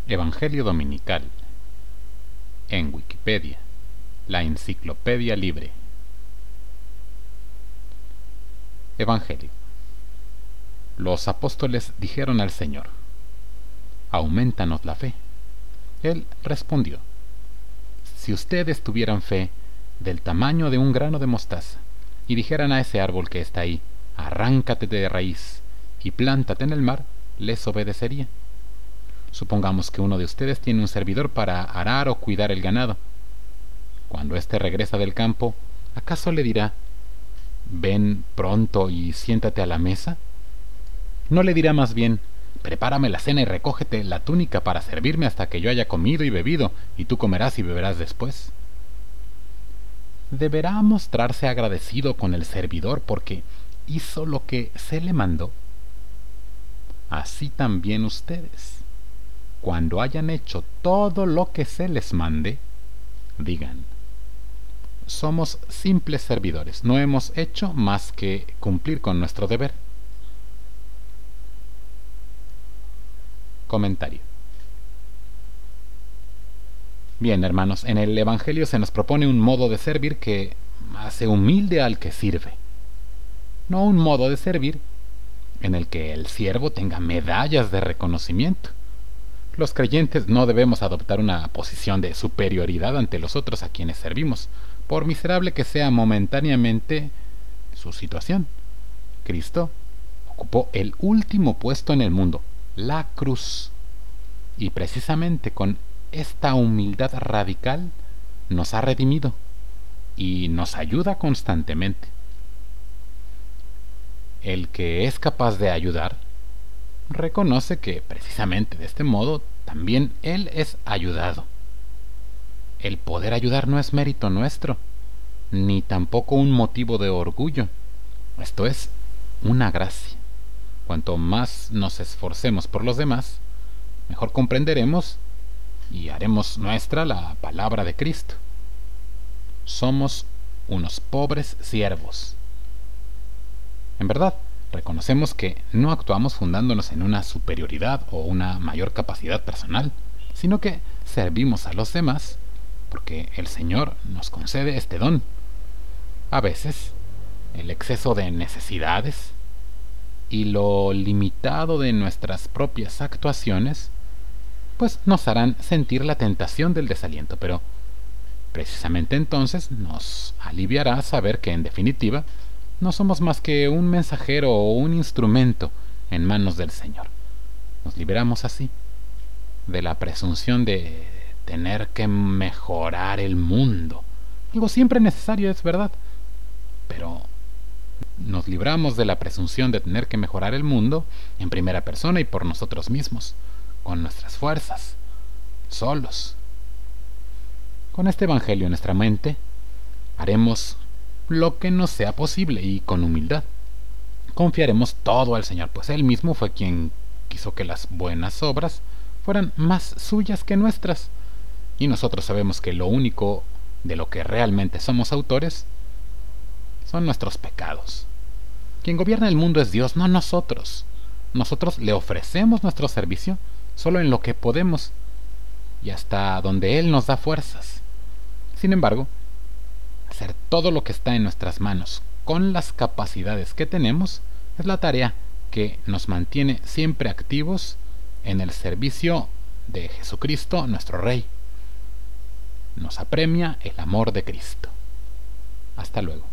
Evangelio Dominical en Wikipedia, la enciclopedia libre. Evangelio. Los apóstoles dijeron al Señor: «Aumentanos la fe». Él respondió: «Si ustedes tuvieran fe del tamaño de un grano de mostaza, y dijeran a ese árbol que está ahí: arráncate de raíz y plántate en el mar, les obedecería. Supongamos que uno de ustedes tiene un servidor para arar o cuidar el ganado. Cuando éste regresa del campo, ¿acaso le dirá: ven pronto y siéntate a la mesa? ¿No le dirá más bien: prepárame la cena y recógete la túnica para servirme hasta que yo haya comido y bebido, y tú comerás y beberás después? Deberá mostrarse agradecido con el servidor porque hizo lo que se le mandó. Así también ustedes, cuando hayan hecho todo lo que se les mande, digan: somos simples servidores, no hemos hecho más que cumplir con nuestro deber. Comentario. Bien, hermanos, en el Evangelio se nos propone un modo de servir que hace humilde al que sirve, no un modo de servir en el que el siervo tenga medallas de reconocimiento. Los creyentes no debemos adoptar una posición de superioridad ante los otros a quienes servimos, por miserable que sea momentáneamente su situación. Cristo ocupó el último puesto en el mundo, la cruz, y precisamente con esta humildad radical nos ha redimido y nos ayuda constantemente. El que es capaz de ayudar reconoce que precisamente de este modo también él es ayudado. El poder ayudar no es mérito nuestro, ni tampoco un motivo de orgullo. Esto es una gracia. Cuanto más nos esforcemos por los demás, mejor comprenderemos y haremos nuestra la palabra de Cristo. Somos unos pobres siervos. En verdad, reconocemos que no actuamos fundándonos en una superioridad o una mayor capacidad personal, sino que servimos a los demás porque el Señor nos concede este don. A veces, el exceso de necesidades y lo limitado de nuestras propias actuaciones pues nos harán sentir la tentación del desaliento, pero precisamente entonces nos aliviará saber que en definitiva no somos más que un mensajero o un instrumento en manos del Señor. Nos liberamos así de la presunción de tener que mejorar el mundo. Algo siempre necesario, es verdad, pero nos libramos de la presunción de tener que mejorar el mundo en primera persona y por nosotros mismos, con nuestras fuerzas, solos. Con este Evangelio en nuestra mente, haremos lo que nos sea posible y con humildad confiaremos todo al Señor, pues Él mismo fue quien quiso que las buenas obras fueran más suyas que nuestras, y nosotros sabemos que lo único de lo que realmente somos autores son nuestros pecados. Quien gobierna el mundo es Dios, no nosotros. Nosotros le ofrecemos nuestro servicio solo en lo que podemos y hasta donde Él nos da fuerzas. Sin embargo, hacer todo lo que está en nuestras manos con las capacidades que tenemos es la tarea que nos mantiene siempre activos en el servicio de Jesucristo, nuestro Rey. Nos apremia el amor de Cristo. Hasta luego.